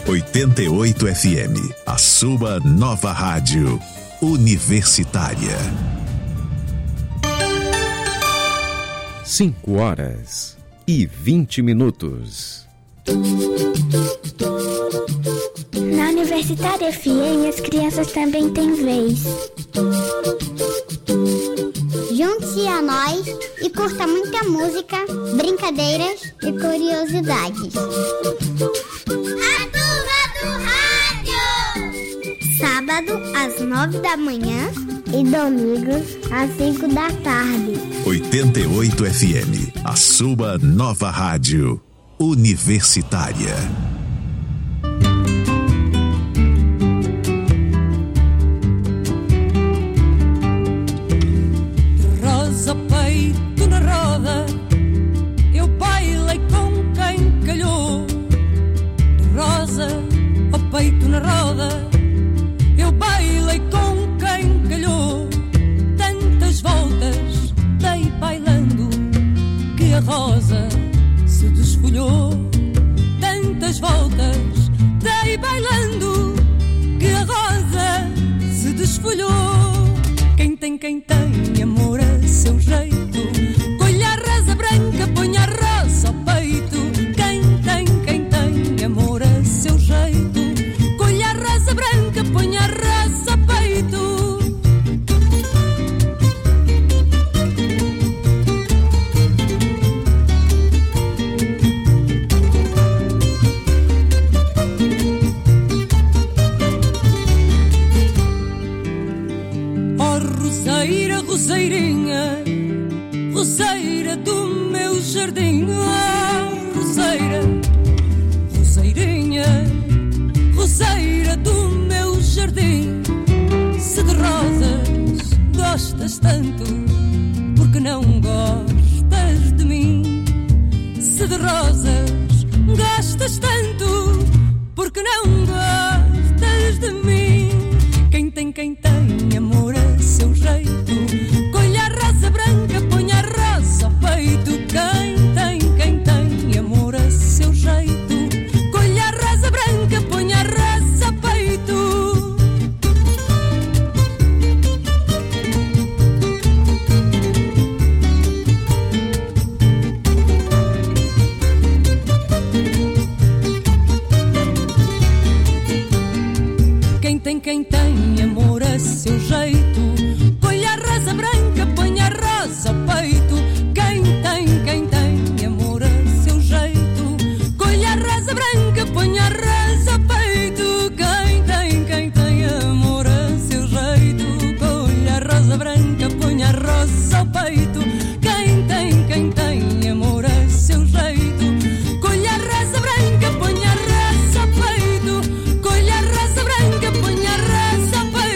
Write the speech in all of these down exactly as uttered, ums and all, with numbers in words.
oitenta e oito F M, a sua nova rádio universitária. Cinco horas e vinte minutos. Na Universitária F M, as crianças também têm vez. Junte-se a nós e curta muita música, brincadeiras e curiosidades. A Turma do Rádio! Sábado, às nove da manhã e domingos, às cinco da tarde. oitenta e oito F M, a sua nova rádio universitária. Rosa, peito na roda, eu bailei com quem calhou. Rosa, o peito na roda, eu bailei com quem calhou. Tantas voltas dei bailando que a rosa se desfolhou. Tantas voltas dei bailando que a rosa se desfolhou. Quem tem, quem tem amor a seu jeito, colha a rosa branca, põe a rosa ao peito. Quem tem, quem tem amor a seu jeito, colha a rosa branca, põe a rosa ao peito. Roseira, roseirinha, roseira do meu jardim. Oh, roseira, roseirinha, roseira do meu jardim. Se de rosas gostas tanto, porque não gostas de mim? Se de rosas gostas tanto, porque não gostas de mim? Quem tem, quem tem amor a seu jeito, colha a rosa branca, põe a rosa ao peito. Quem tem, quem tem amor a seu jeito, colha a rosa branca, põe a rosa ao peito. Quem tem, quem tem amor a seu jeito, colha a rosa branca, põe a rosa ao peito. Quem tem, quem tem amor a seu jeito, colha a rosa branca, põe a rosa ao peito. Quem tem, quem tem amor a seu jeito, colha a rosa branca, põe a rosa ao peito. Quem tem, quem tem amor a seu jeito, colha a rosa branca, põe a rosa ao peito. Colha a rosa branca, põe a rosa ao peito.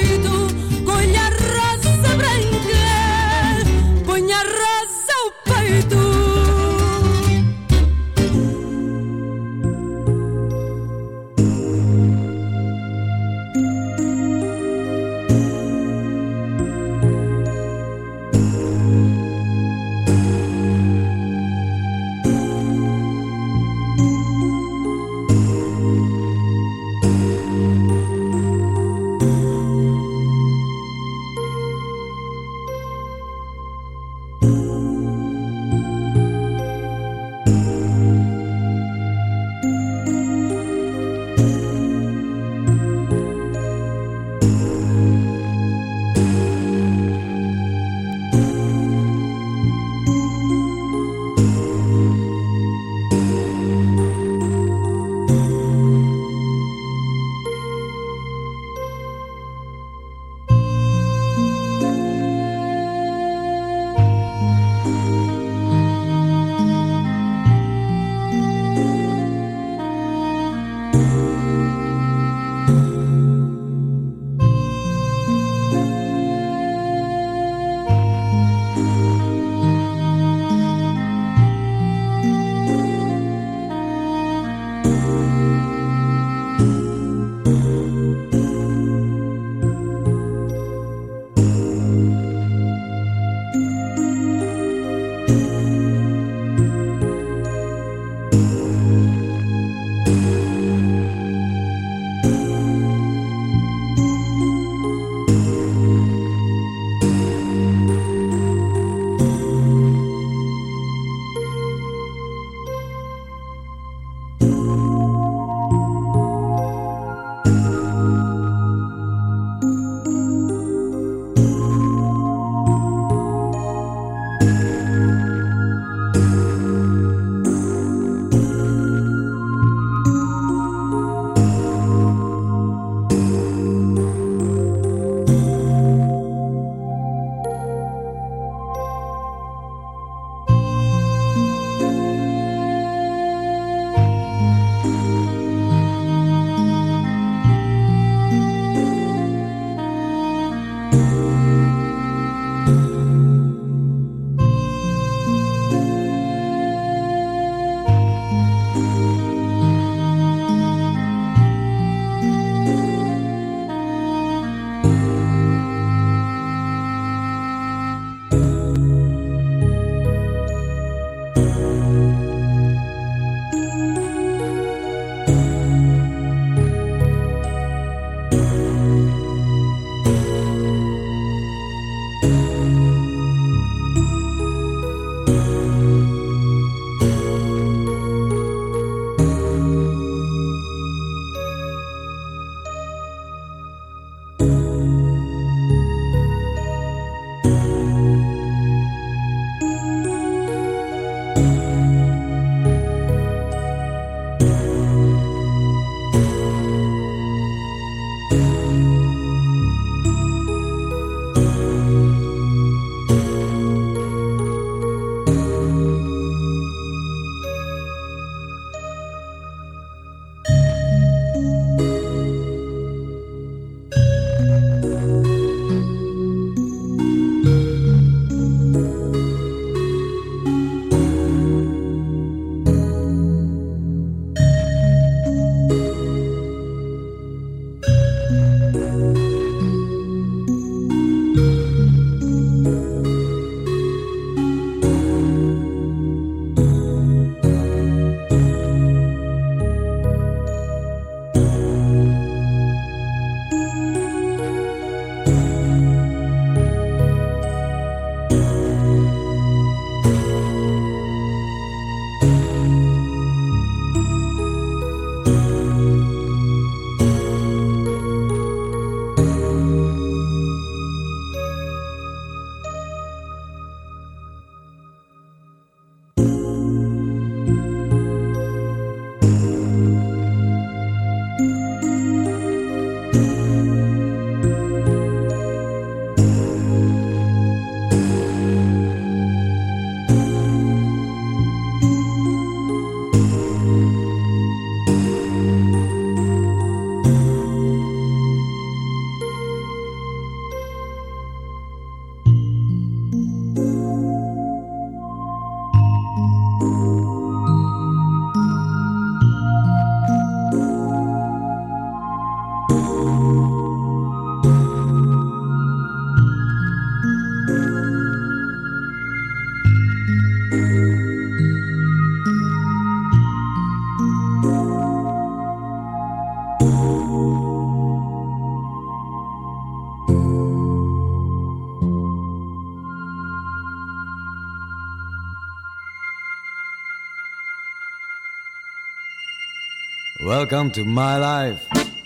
Welcome to my life.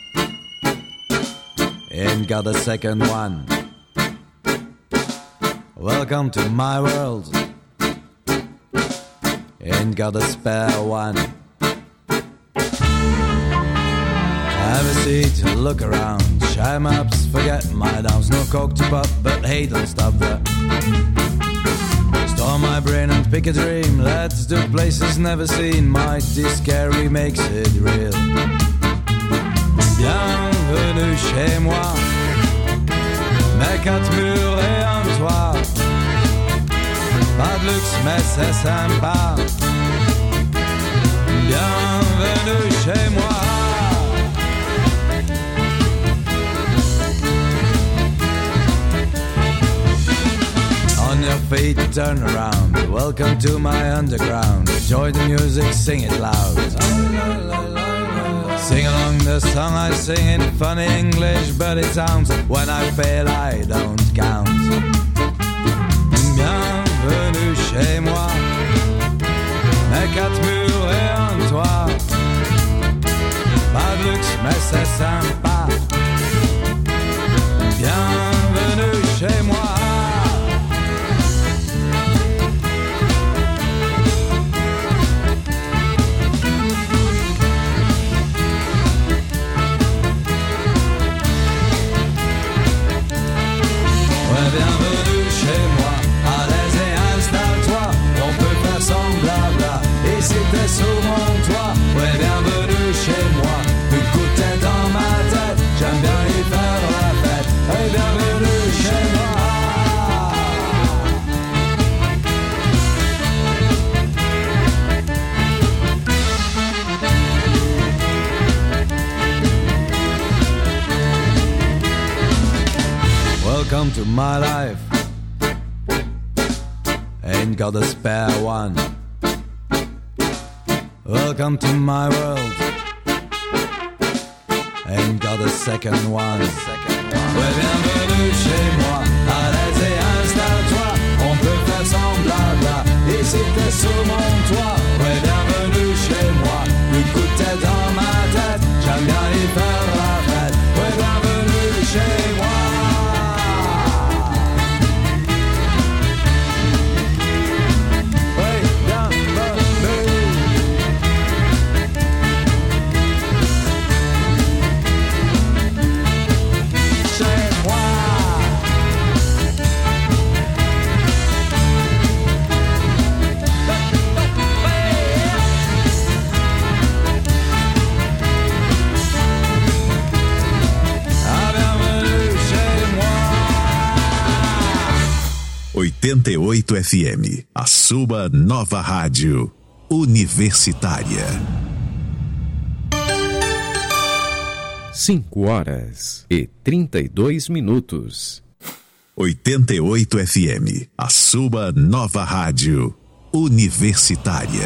Ain't got a second one. Welcome to my world. Ain't got a spare one. Have a seat, look around. Shine ups, forget my downs. No coke to pop, but hey, don't stop there. Storm my brain and pick a dream. Let's do places never seen. Mighty scary makes it real. Bienvenue chez moi. Mes quatre murs et un toit. Pas de luxe mais c'est sympa. Bienvenue chez moi. On your feet, turn around. Welcome to my underground. Enjoy the music, sing it loud. Sing along the song I sing in funny English, but it sounds. When I fail, I don't count. Bienvenue chez moi. Mes quatre murs et un toit. Pas de luxe, mais c'est sympa. Bienvenue chez moi. Bienvenue chez moi, à l'aise et installe-toi. On peut faire sans blabla, et si t'es sous mon toit. Ouais, bienvenue chez moi, écoutez dans ma tête. J'aime bien y faire la fête. Et bienvenue chez moi. Welcome to my life. Ain't got a spare one. Welcome to my world. Ain't got a second one. Ouais, bienvenue chez moi. À l'aise et installe-toi. On peut faire sans blabla. Et si t'es sous mon toit. Ouais, bienvenue chez moi. Écoutez dans ma tête. J'aime bien y faire la fête. Ouais, bienvenue chez moi. oitenta e oito F M, a sua nova rádio universitária. Cinco horas e trinta e dois minutos. oitenta e oito F M, a sua nova rádio universitária.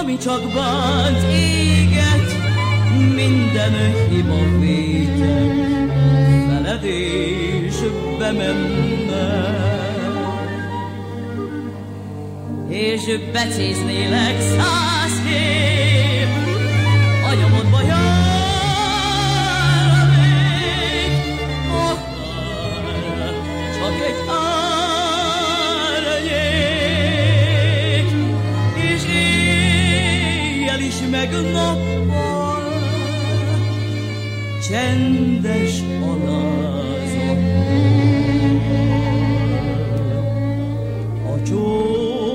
ami csak bánt, éget, minden hiba vétek, feledésbe menne. És becéznélek százképp, a nyomodba járnék, akár csak egy árnyék, és éjjel is meg nappal, csendes alázat, a csók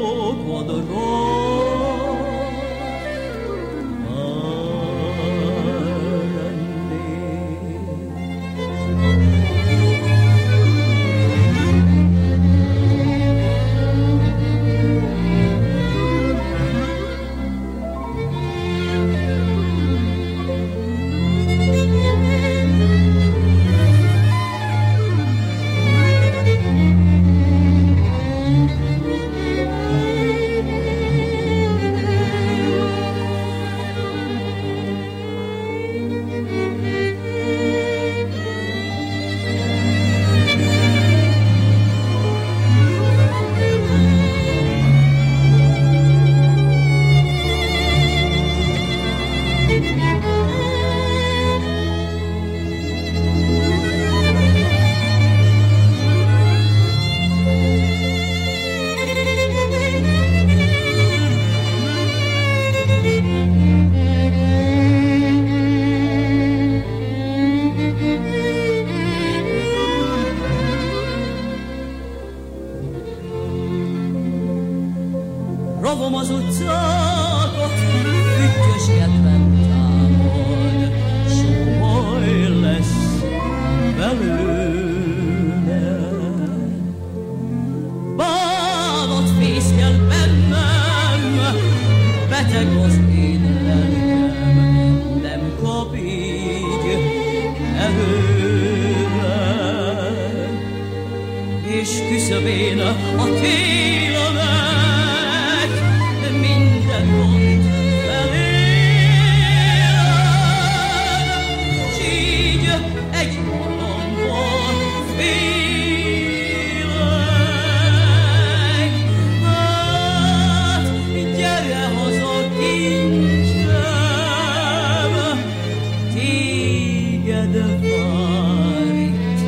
Rovom az utcákat, füttyös kedvem támad, sohaj lesz belőle. Bánat fészkel bennem, beteg az én lelkem, nem kap így erőre. És küszöbén a télemet, minden gond felélem, s így egy magamban félek. Hát gyere haza, kincsem, téged vár itt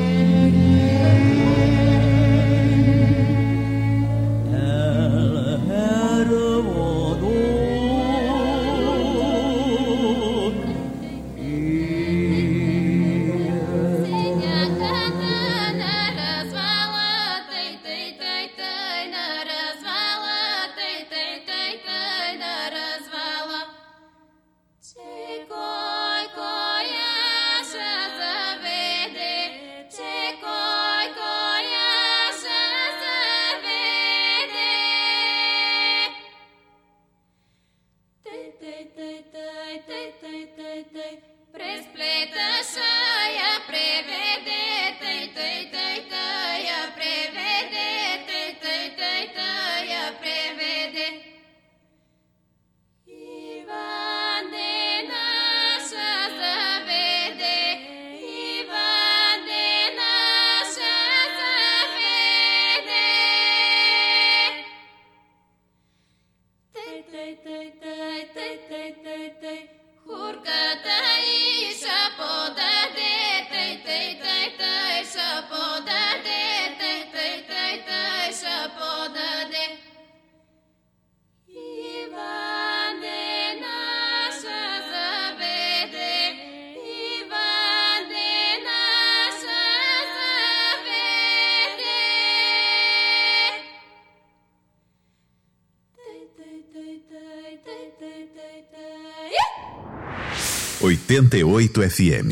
oitenta e oito F M.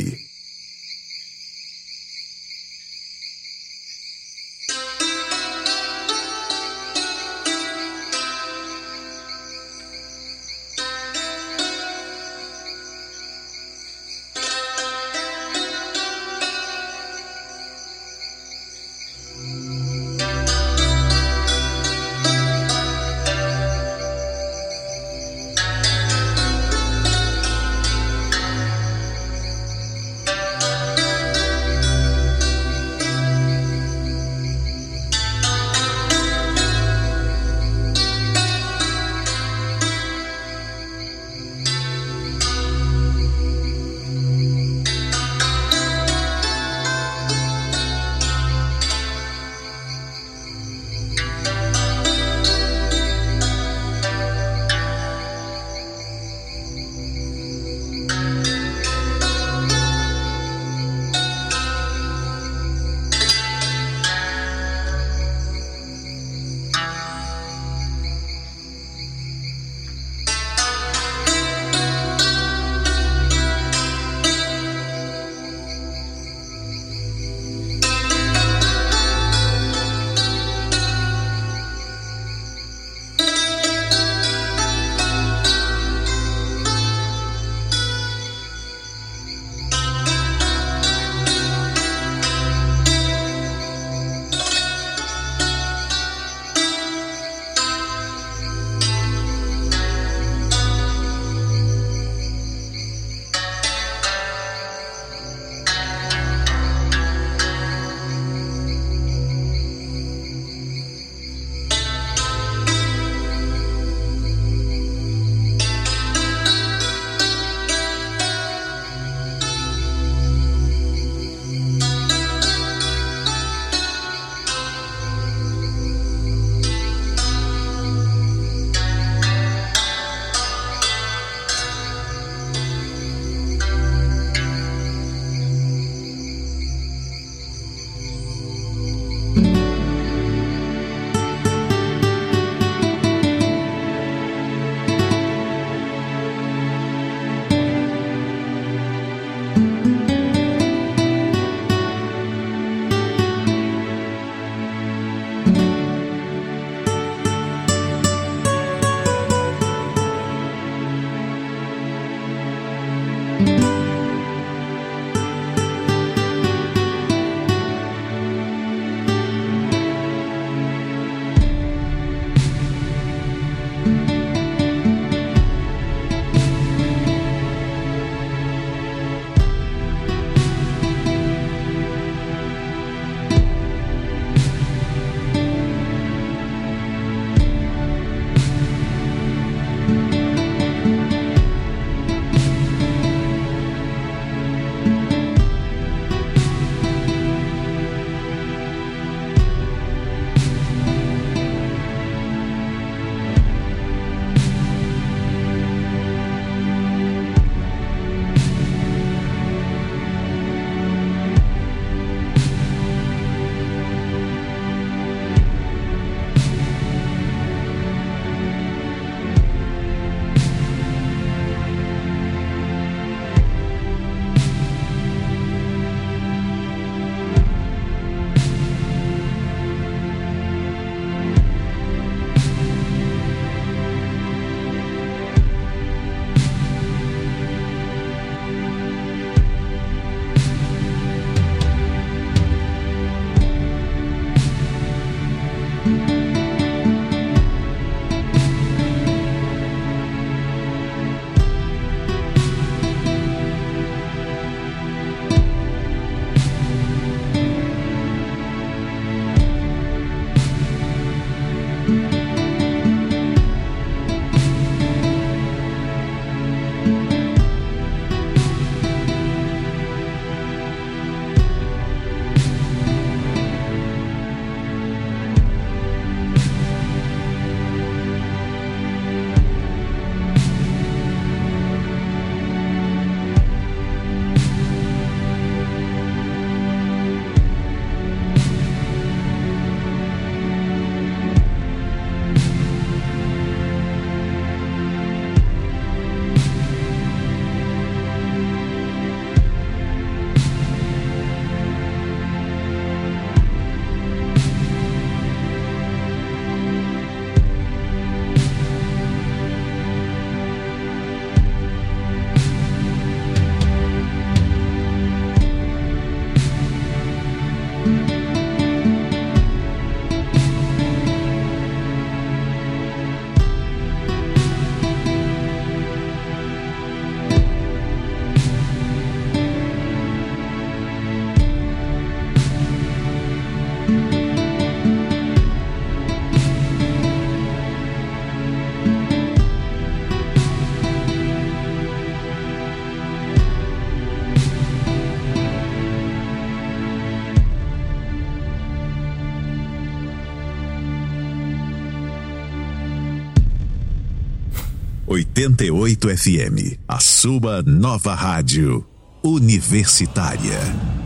oitenta e oito F M, a sua nova rádio universitária.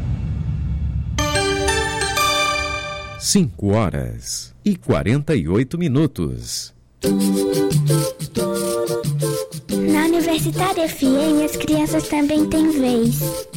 Cinco horas e quarenta e oito minutos. Na Universitária F M, as crianças também têm vez.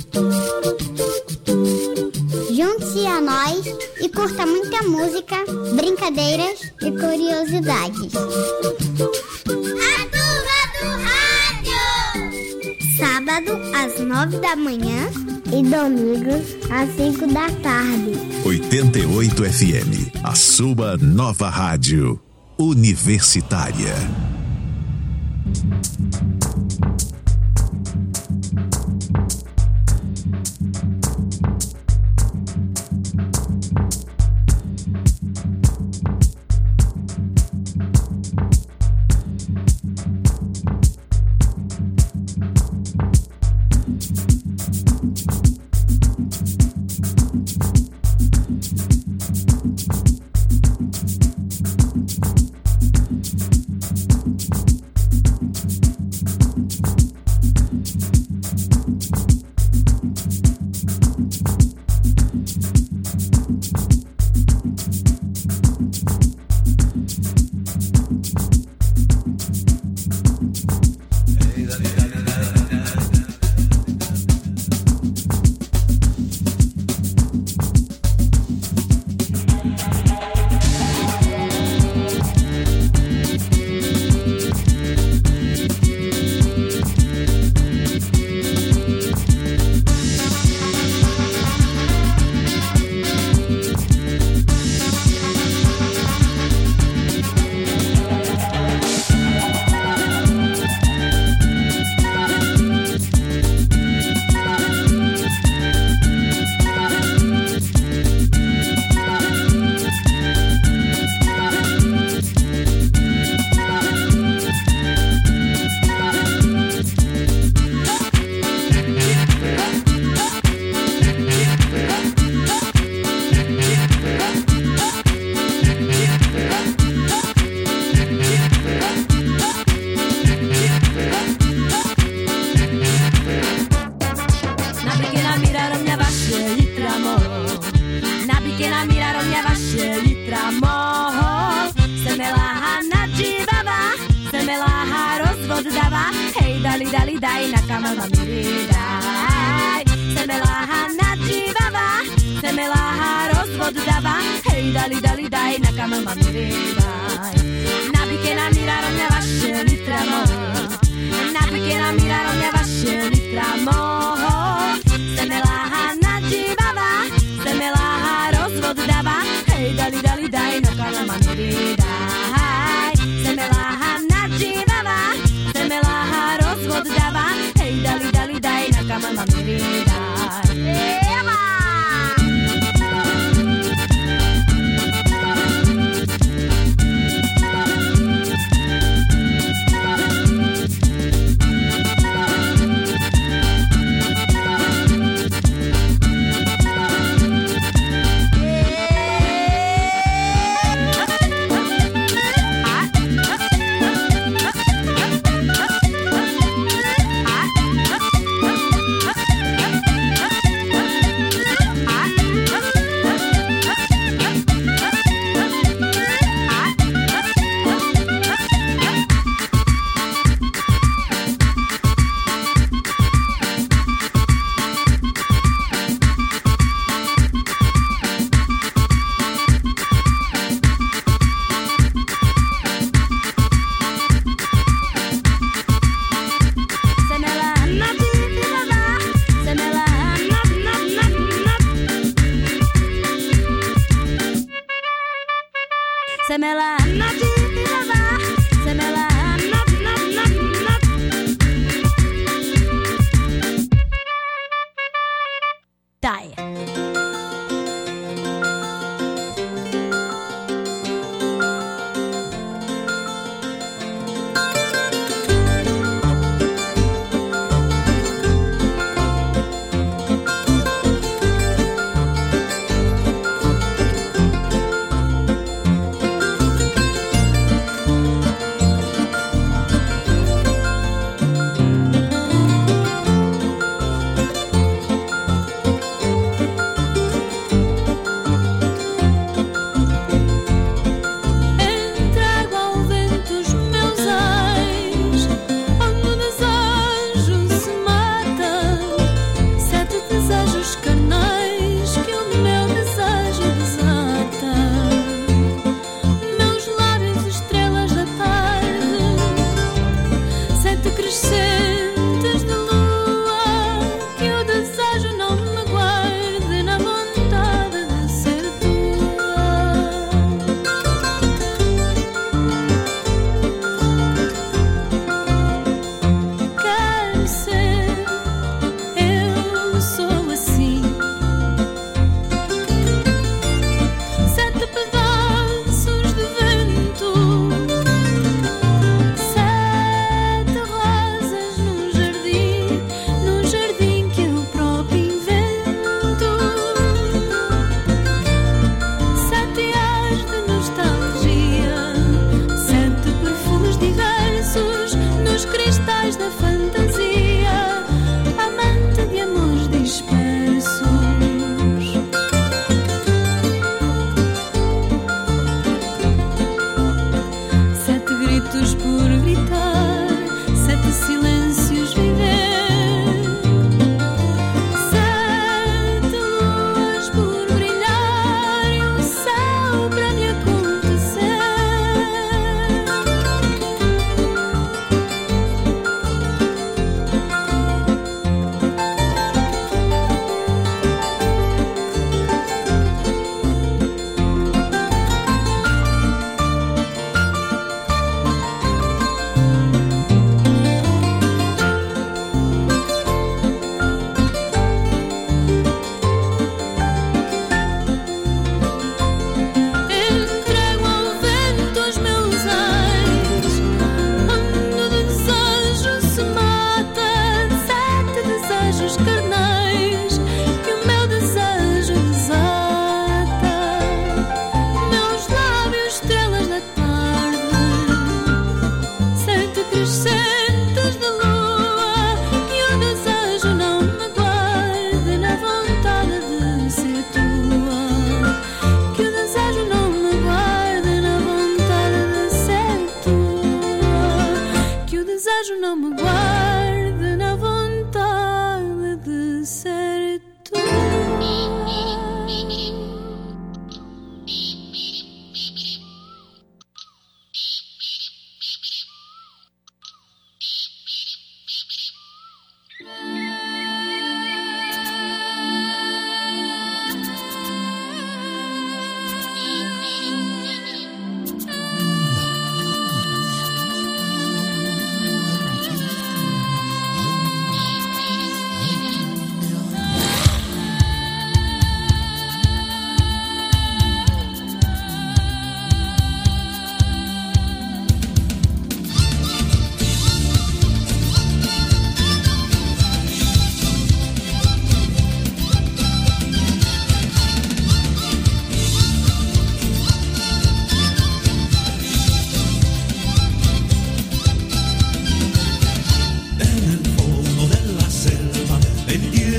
Junte-se a nós e curta muita música, brincadeiras e curiosidades. A turma do rádio. Sábado às nove da manhã e domingos às cinco da tarde. oitenta e oito F M, a sua nova rádio universitária.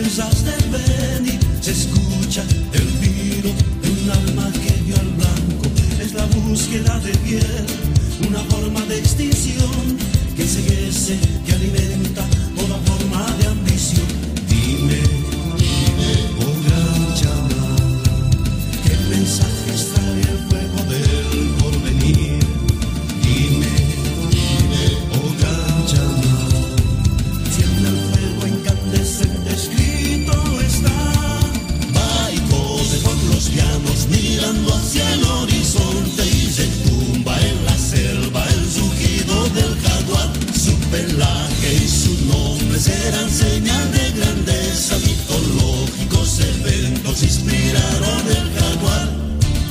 huellas del Beni, se escucha el tiro de un alma que dio al blanco. Es la búsqueda de piel, una forma de extinción que enseguece, que alimenta toda forma de ambición. Dime, dime, oh gran chamán, ¿qué mensaje extrae el fuego del porvenir? Dime, dime, oh gran chamán, si en el fuego incandescente escrito está: baicos de pueblos llanos mirando hacia el horizonte, y se tumba en la selva el rugido del jaguar. Su pelaje y su nombre serán señal de grandeza, mitológicos eventos inspiraron el jaguar.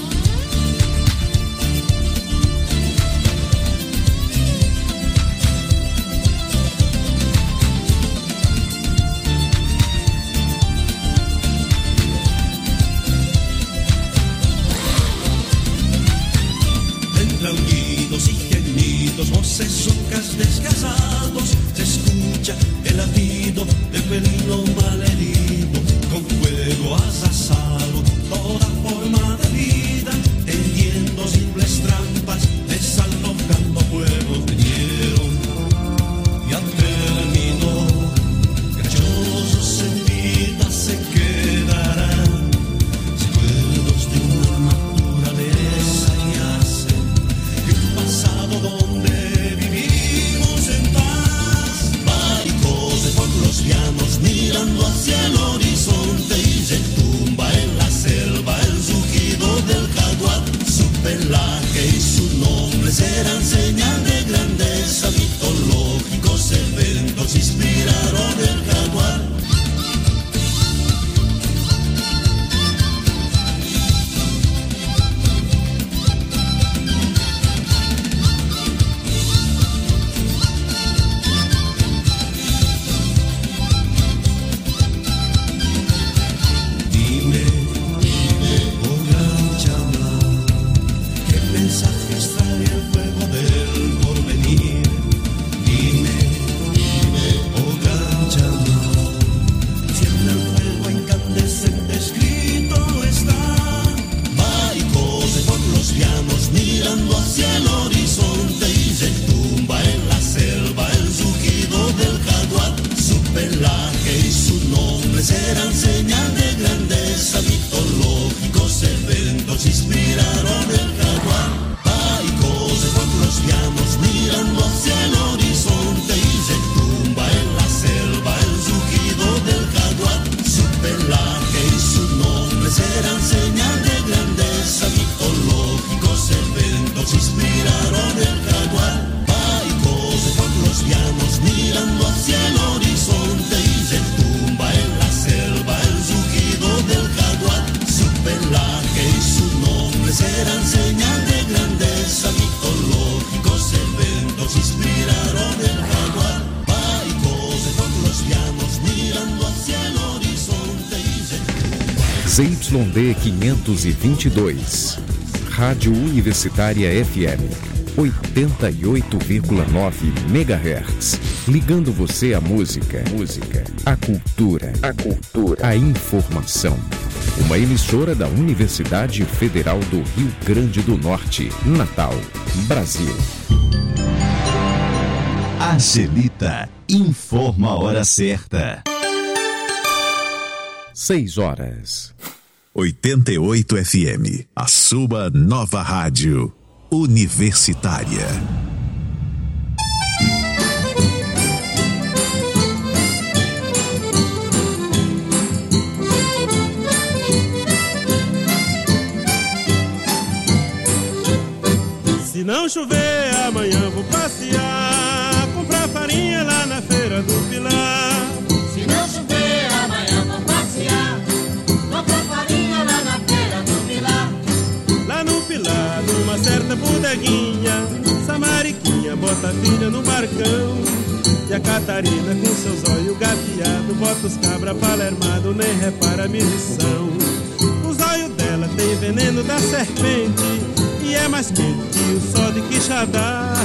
Entre aullidos y gemidos, voces huecas desgasados, se escucha el latido del felino malherido. Con fuego has asado toda forma de vida, tendiendo simples trampas, desalojando fuegos de hielo. Ya terminó, cachosos en vida se quedarán, recuerdos de una naturaleza y hacen que un pasado donde vivimos en paz. Baicos de pueblos llanos mirando hacia el horizonte, y se tumba en la selva el rugido del jaguar. Su pelaje y su nombre serán señal de grandeza, mitológicos eventos inspiraron el jaguar. Dime, dime, oh gran chamán, ¿qué mensaje extrae el fuego del porvenir? Dime, dime, oh gran chamán, si en el fuego incandescente escrito está: baicos de pueblos llanos mirando hacia el horizonte, y se tumba en la selva el rugido del jaguar. Su pelaje y su nombre serán señal de grandeza, mitológicos eventos inspiraron el jaguar. Baicos de pueblos llanos mirando hacia el horizonte, y se tumba en la selva el rugido del jaguar. Su pelaje y su nombre serán señal de grandeza, mitológicos eventos inspiraron el jaguar. Baicos de pueblos llanos mirando hacia el horizonte, y se tumba en la selva el rugido del jaguar. Su pelaje y su nombre serán señal de grandeza, mitológicos eventos inspiraron el jaguar. Baicos de pueblos llanos mirando hacia el horizonte, y se Z Y D quinhentos e vinte e dois, Rádio Universitária F M, oitenta e oito vírgula nove megahertz, ligando você à música, música, à cultura, à cultura, à informação. Uma emissora da Universidade Federal do Rio Grande do Norte, Natal, Brasil. Angelita informa a hora certa. Seis horas. oitenta e oito F M, a sua nova rádio universitária. Se não chover, amanhã vou passear, comprar farinha lá na feira do Pilar. Se não chover, amanhã vou passear, comprar farinha lá na feira do Pilar. Lá no Pilar, numa certa bodeguinha, Samariquinha bota a filha no barcão, e a Catarina com seus olhos gateados bota os cabra palermado, nem repara a missão. Os olhos dela tem veneno da serpente, e é mais quente que o sol de Quixadá.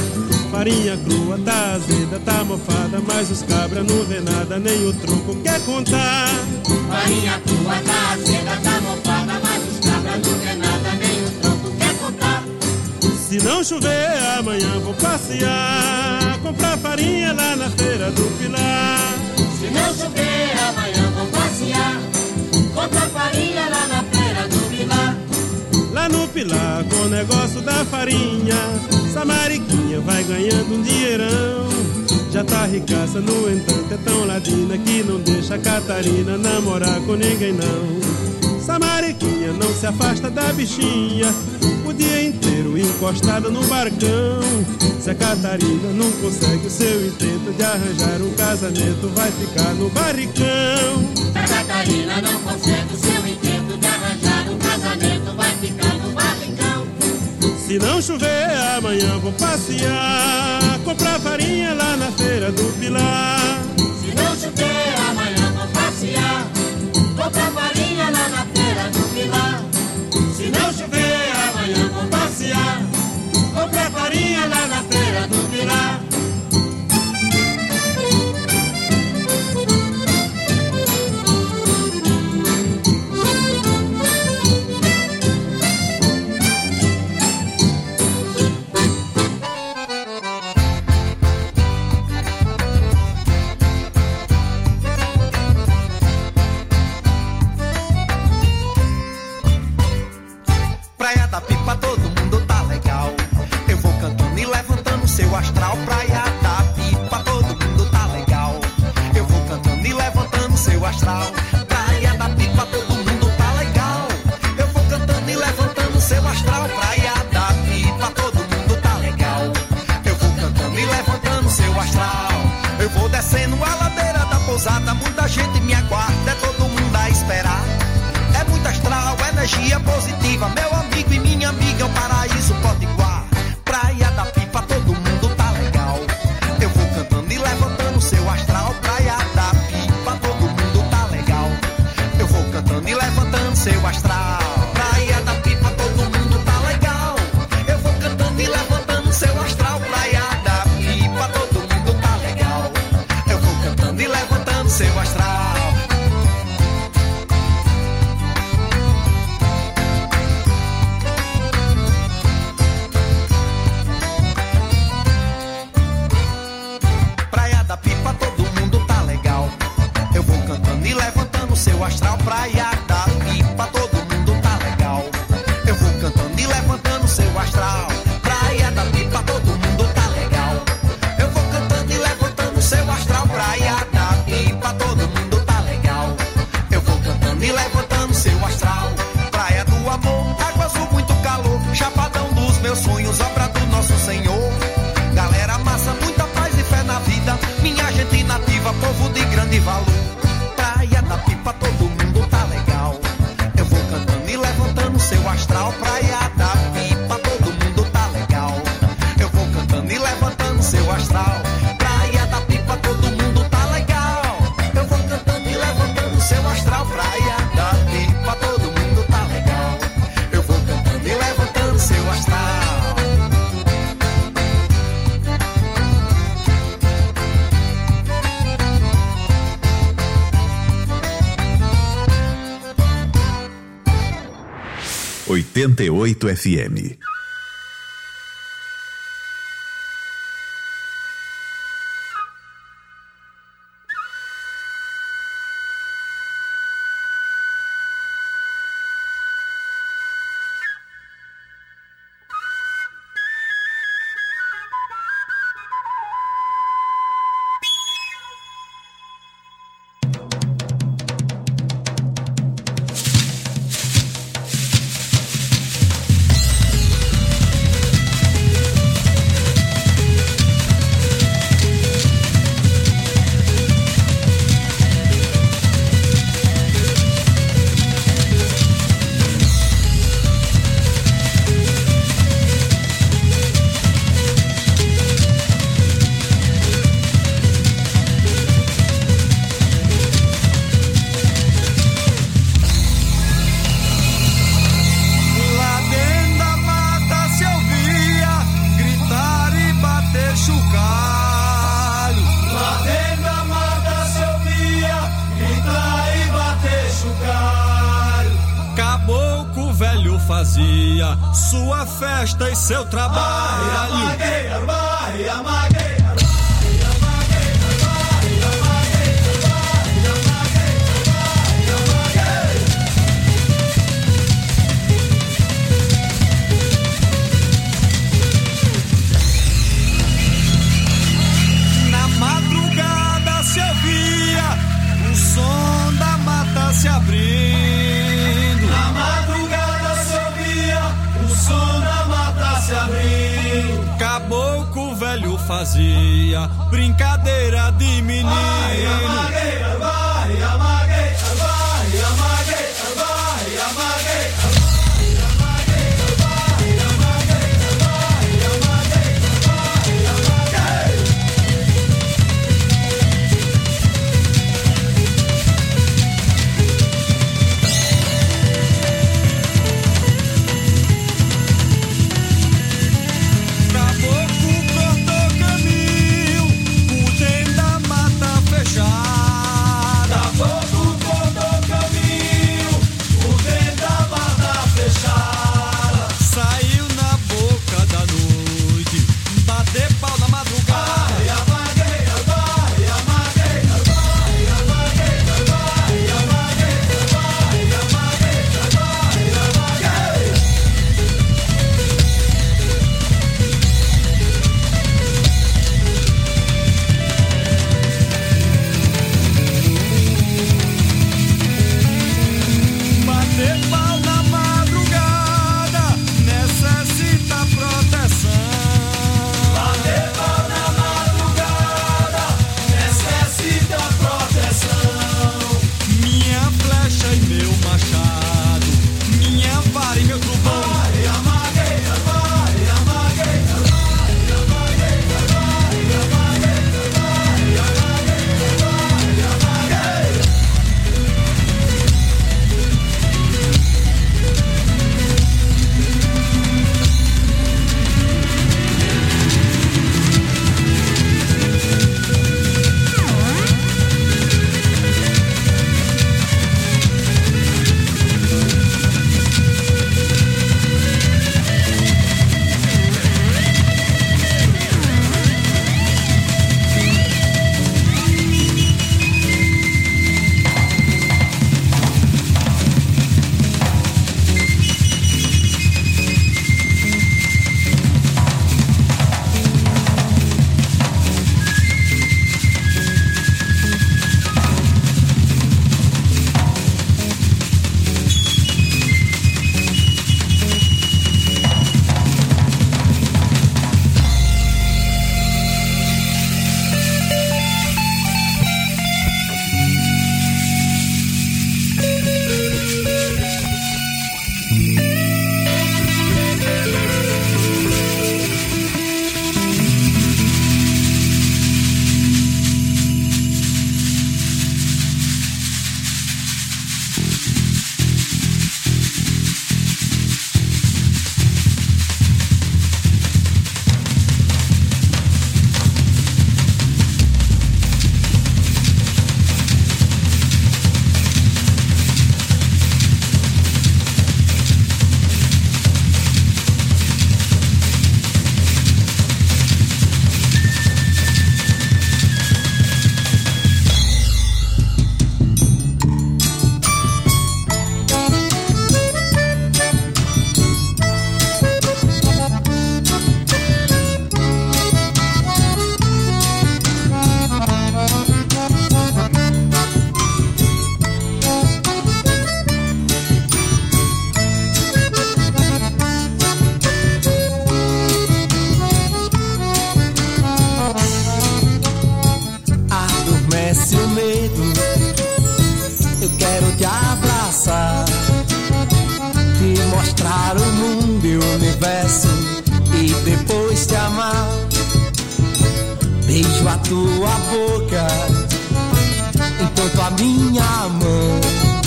farinha crua, tá azeda, tá mofada, mas os cabra não vê nada, nem o troco quer contar. Farinha crua, tá azeda, tá mofada, mas os cabra não vê nada, nem o troco quer contar. Se não chover, amanhã vou passear, comprar farinha lá na feira do Pilar. Se não chover, amanhã vou passear, comprar farinha lá na feira do Pilar. Lá no Pilar, com o negócio da farinha, Samariquinha vai ganhando um dinheirão. Já tá ricaça, no entanto, é tão ladina que não deixa a Catarina namorar com ninguém não. Samariquinha não se afasta da bichinha, o dia inteiro encostada no barcão. Se a Catarina não consegue o seu intento de arranjar um casamento, vai ficar no barricão. Se a Catarina não consegue o seu intento de arranjar um casamento, vai ficar no barricão. Se não chover, amanhã vou passear, comprar farinha lá na feira do Pilar. Se não chover, amanhã vou passear, comprar farinha lá na feira do Pilar. Se não chover, amanhã vou passear, comprar farinha lá na feira do Pilar. Astral, praia da pipa, todo mundo tá legal. Eu vou cantando e levantando seu astral. Praia da pipa, todo mundo tá legal. Eu vou cantando e levantando seu astral. Praia da pipa, todo mundo tá legal. Eu vou cantando e levantando seu astral. Eu vou descendo a ladeira da pousada, muita gente me aguarda, é todo mundo a esperar. É muito astral, energia positiva, meu amigo e minha amiga, é o paraíso potiguar. Praia da pipa, todo mundo tá legal. Eu vou cantando e levantando seu astral. Praia da pipa, todo mundo tá legal. Eu vou cantando e levantando seu astral. Praia da pipa, todo mundo tá legal. Eu vou cantando e levantando seu astral. Praia da pipa, todo mundo tá legal. Eu vou cantando e levantando seu astral. Seu astral, praia da pipa, todo mundo tá legal. Eu vou cantando e levantando seu astral. Praia da pipa, todo mundo tá legal. Eu vou cantando e levantando seu astral. Praia da pipa, todo mundo tá legal. Eu vou cantando e levantando seu astral. Praia do amor, água azul, muito calor. Chapadão dos meus sonhos, obra do nosso Senhor. Galera massa, muita paz e fé na vida. Minha gente nativa, povo de grande valor. Praia da pipa, todo mundo tá legal. Eu vou cantando e levantando seu astral. Praia da pipa, todo mundo tá legal. Eu vou cantando e levantando seu astral. Praia da pipa, todo mundo tá legal. Eu vou cantando e levantando seu astral. Praia da pipa, todo mundo tá legal. Eu vou cantando e levantando seu astral. oitenta e oito F M. fazia sua festa e seu trabalho. Armaguei, armaguei, armaguei. Som da mata se abrindo. Na madrugada se ouvia o som da mata se abrindo. Caboclo velho fazia brincadeira de menino. Ai, amaguei, vai, amaguei, vai, amaguei, vai, amaguei. universo e depois te amar. Beijo a tua boca enquanto a minha mão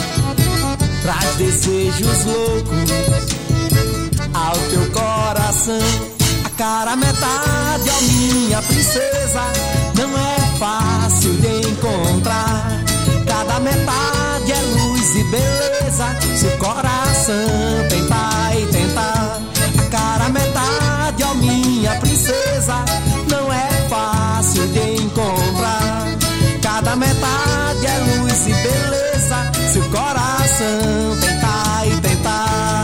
traz desejos loucos ao teu coração. A cara metade, ó minha princesa, não é fácil de encontrar. Cada metade é luz e beleza, seu coração tem pai e luz e beleza, se o coração tentar e tentar.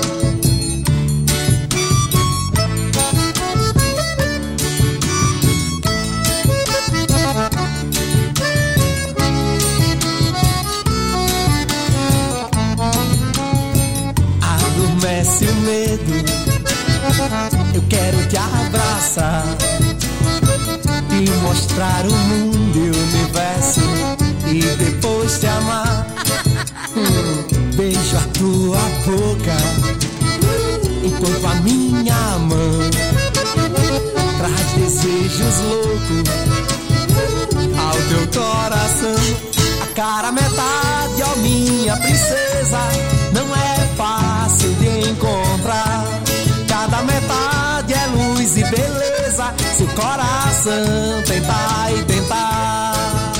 Adormece o medo, eu quero te abraçar e mostrar o mundo e o universo e depois te amar. hum, Beijo a tua boca enquanto a minha mão traz desejos loucos ao teu coração. A cara metade, ó minha princesa, não é fácil de encontrar. Cada metade é luz e beleza, se o coração tentar e tentar.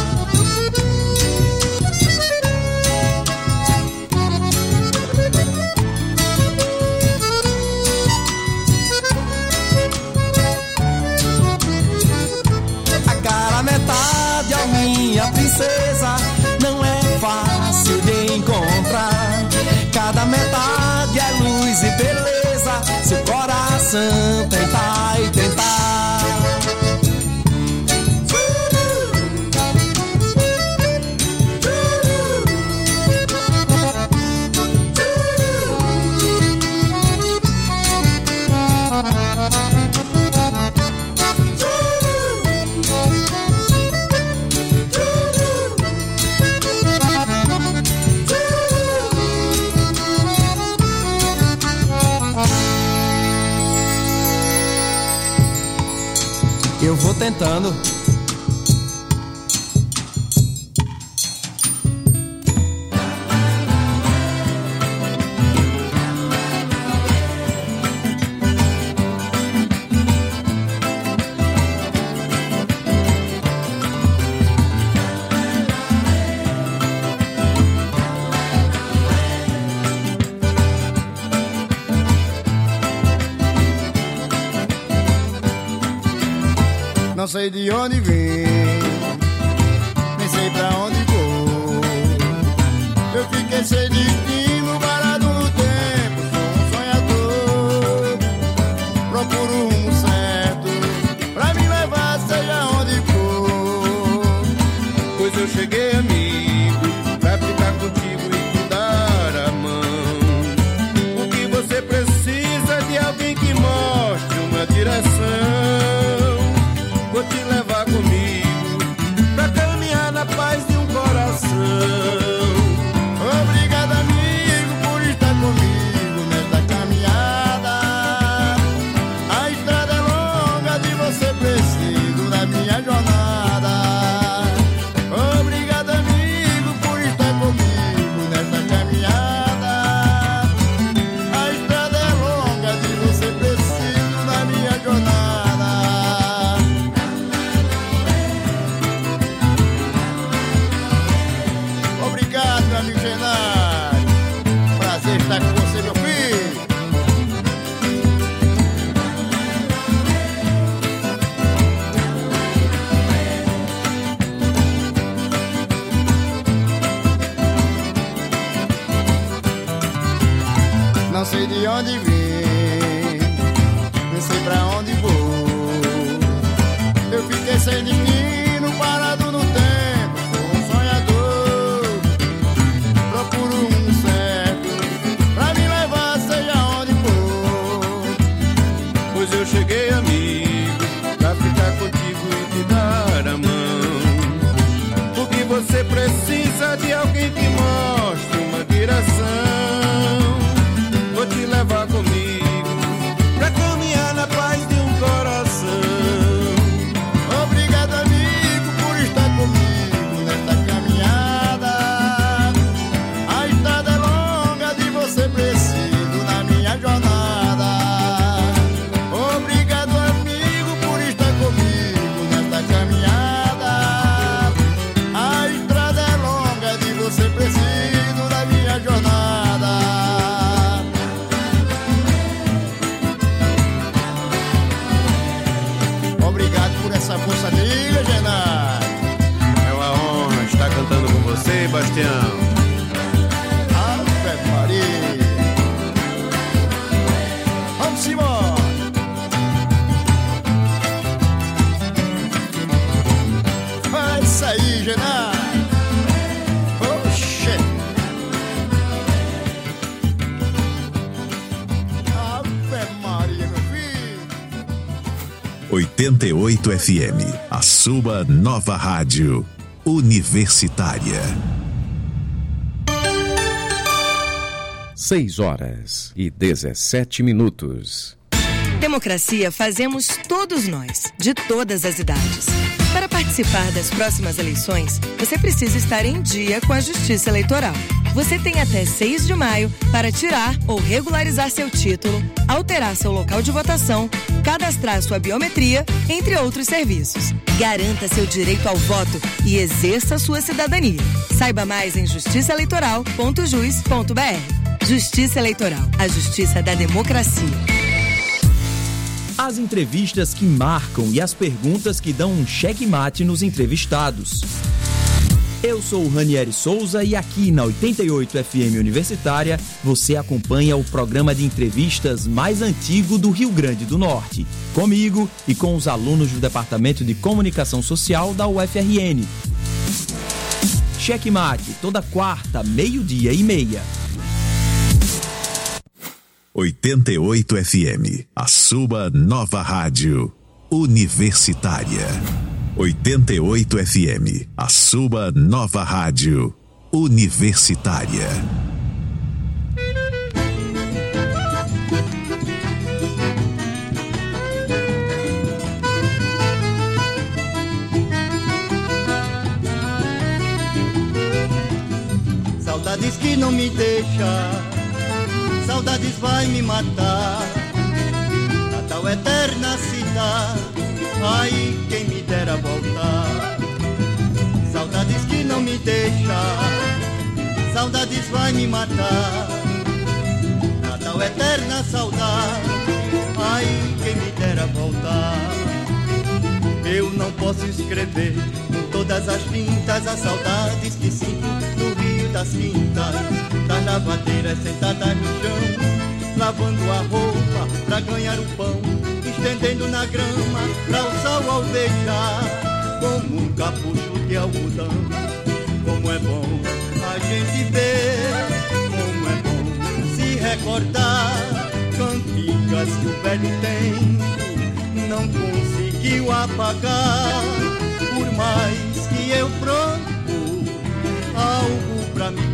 A cara metade, ó minha princesa, não é fácil de encontrar. Cada metade é luz e beleza, se o coração tentar e tentar. Eu vou tentando. Não sei de onde vim, nem sei pra onde vou. Eu fiquei sem destino, parado no tempo, sou um sonhador. Procuro o rumo certo pra me levar, seja onde for. Pois eu cheguei, amigo, pra ficar contigo e te dar a mão. O que você precisa de alguém que mostre uma direção. Vou te levar comigo pra caminhar na paz de um coração. Obrigado, amigo, por estar comigo nesta caminhada. A estrada é longa, de você preciso na minha jornada. Obrigado, amigo, por estar comigo nesta caminhada. A estrada é longa, de você preciso na minha jornada. Amigo Genaro, prazer estar com você, meu filho. Não sei de onde vim, não sei pra onde vou. Eu fiquei sem destino, parado no tempo. Procuro um certo pra me levar, seja onde for. Pois eu cheguei, amigo, pra ficar contigo e te dar a mão. O que você precisa de alguém que mostre uma direção. Vou te levar comigo pra caminhar na paz de um coração. Obrigado, amigo. oitenta e oito F M, a sua nova rádio universitária. Seis horas e dezessete minutos. Democracia fazemos todos nós, de todas as idades. Para participar das próximas eleições, você precisa estar em dia com a Justiça Eleitoral. Você tem até seis de maio para tirar ou regularizar seu título, alterar seu local de votação, cadastrar sua biometria, entre outros serviços. Garanta seu direito ao voto e exerça sua cidadania. Saiba mais em justiça eleitoral ponto jus ponto b r. Justiça Eleitoral, a justiça da democracia. As entrevistas que marcam e as perguntas que dão um checkmate nos entrevistados. Eu sou o Ranieri Souza e aqui na oitenta e oito F M Universitária você acompanha o programa de entrevistas mais antigo do Rio Grande do Norte. Comigo e com os alunos do Departamento de Comunicação Social da U F R N. Checkmate, toda quarta, meio-dia e meia. oitenta e oito F M, a sua nova rádio universitária. oitenta e oito F M, a sua nova rádio universitária. Saudades que não me deixa, saudades vai me matar. Natal eterna cidade, ai quem me dera voltar. Saudades que não me deixa, saudades vai me matar. Natal eterna saudade, ai quem me dera voltar. Eu não posso escrever com todas as tintas as saudades que sinto no rio das quintas, das lavadeiras sentadas no chão, lavando a roupa pra ganhar o pão, estendendo na grama pra o sol alvejar, como um capucho de algodão. Como é bom a gente ver, como é bom se recordar, cantigas que o velho tempo não conseguiu apagar. Por mais que eu procure algo pra me